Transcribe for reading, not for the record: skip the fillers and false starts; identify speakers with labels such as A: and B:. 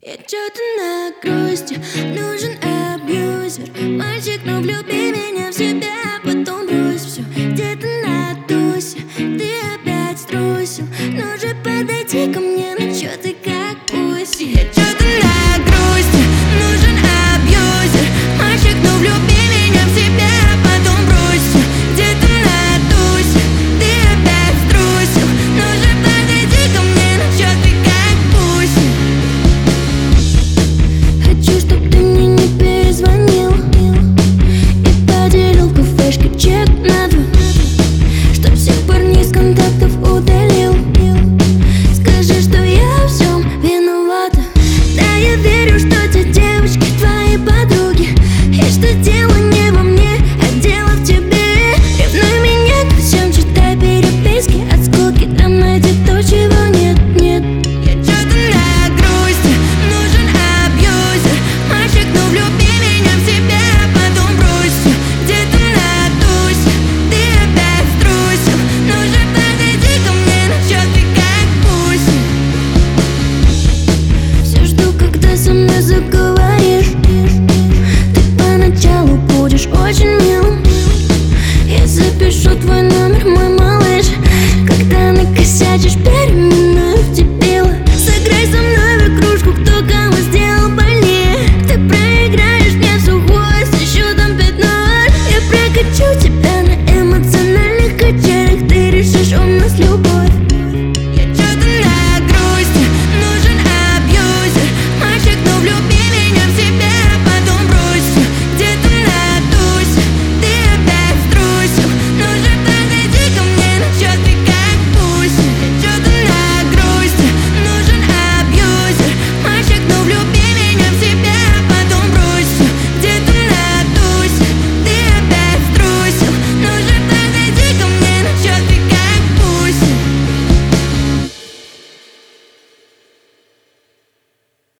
A: Я чё-то на грусти, нужен абьюзер. Мальчик, ну влюби меня в себя, потом брось все. Где-то на тусе, ты опять струсил. Ну же подойди ко мне, ну чё ты как пусть. Я чё-то на грусти, нужен абьюзер. Мальчик, ну влюби меня в себя, потом брось все. Где-то на тусе, ты опять струсил. Ну же подойди ко мне, ну чё ты как пусть. Хочу, чтоб ты мне не перезвонил и поделил в кафешке чек на 2, чтоб всех парней с контактов удалил. Скажи, что я во всем виновата. Да, я верю, что те девочки твои подруги, и что дело не во мне, а дело в тебе. Ревнуй меня ко всем, читай переписки от скуки, там найди то, чего нет, нет. Я чё-то на грусти, нужен абьюзер. Мальчик, ну влюби меня в себя, потом брось все. Где-то на тусе, ты опять струсил. Ну же подойди ко мне, ну чё ты как пусть. Все жду, когда со мной заговоришь. Ты поначалу будешь очень мил. Я запишу твой номер, мой малыш. Когда накосячишь, переименую в тебя.